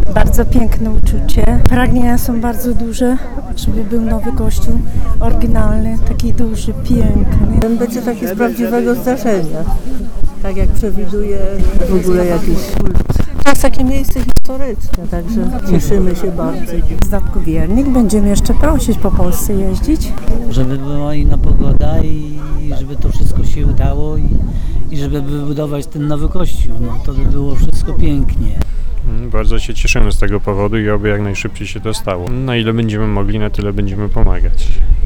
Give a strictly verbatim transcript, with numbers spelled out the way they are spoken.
Bardzo piękne uczucie. Pragnienia są bardzo duże, żeby był nowy kościół, oryginalny, taki duży, piękny. Ten będzie taki z prawdziwego zdarzenia, tak jak przewiduje w ogóle jakiś kult. To jest takie miejsce historyczne, także cieszymy się bardzo. Zdatku wiernik, będziemy jeszcze prosić po Polsce jeździć. Żeby była inna pogoda i żeby to wszystko się udało i, i żeby wybudować ten nowy kościół, no to by było wszystko pięknie. Bardzo się cieszymy z tego powodu i oby jak najszybciej się to stało. Na ile będziemy mogli, na tyle będziemy pomagać.